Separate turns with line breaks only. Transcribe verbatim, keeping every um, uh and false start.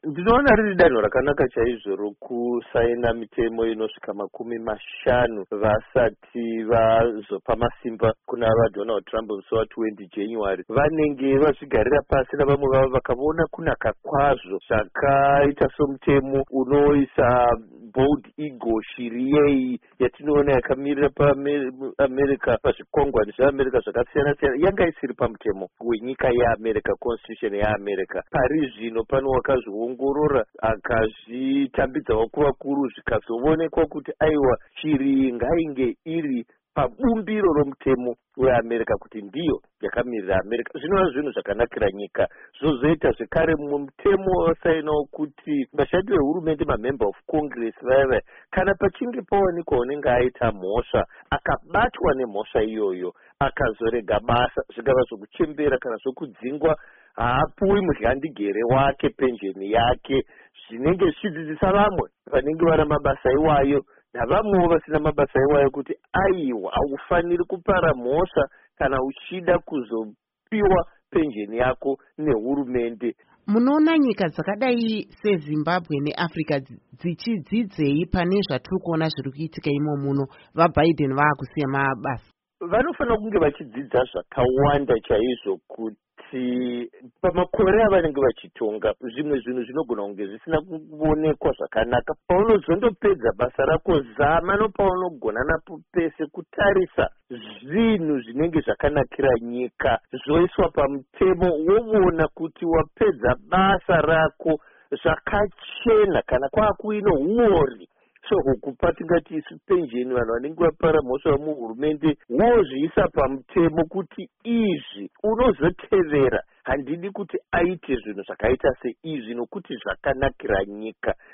Ndinoona riri danho rakanaka chaizvo rokusaina mitemo inosvika makumi mashanu vasati vazopa masimba kuna vaDonald Trump musi wa20 January. Vanenge vazvigarira pasi navamwe vavo vakaona kunaka kwazvo zvakaita somutemo unoisa bold eagle, shiri yei yatinoona yakamirira paAmerica, pazvikwangwani zveAmerica zvakasiyana siyana, yanga isiri pamutemo wenyika yeAmerica, constitution yeAmerica. Pari zvino pano wakazviongorora akazvitambidza vakuru zvikazoonekwa kuti aiwa shiri ngainge iri pabumbiro romutemo weAmerica kuti ndiyo yakamirira America. Zvinova zvinhu zvakanakira nyika. Zvozoita zvekare mumwe mutemo wasainawo kuti vashandi vehurumende, mamember of Congress vaya kana pachinge pawanikwa unenge aita mhosva akabatwa nemhosva iyoyo akazorega basa, zvikava zvokuchembera kana zvokudzingwa, haapuwi mudyandigere wake, pensheni yake, zvinenge zvichidzidzisa vamwe vanenge vari mabasa iwayo navamwewo vasina mabasa iwayo kuti aiwa haufaniri kupara mhosva kana uchida kuzopiwa pensheni yako nehurumende.
Munoona nyika dzakadai seZimbabwe neAfrica dzichidzidzei pane zvatiri kuona zviri kuitika imo muno, vaBiden vaakusiya mabasa?
Vanofanira kunge vachidzidza zvakawanda chaizvo kuti pamakore avanenge vachitonga zvimwe zvinhu zvinogona kunge zvisina kuonekwa zvakanaka. Paunozondopedza basa rako, zama nopaunogona napo pese kutarisa zvinhu zvinenge zvakanakira nyika zvoiswa pamutemo, woona kuti wapedza basa rako zvakachena kana kwaakuino huori. So hukupa tingati isu pensheni vanhu vanenge vapara mhosva muhurumende wozviisa pamutemo kuti izvi unozotevera. Handidi kuti aite zvinhu zvakaita seizvi nokuti zvakanakira nyika.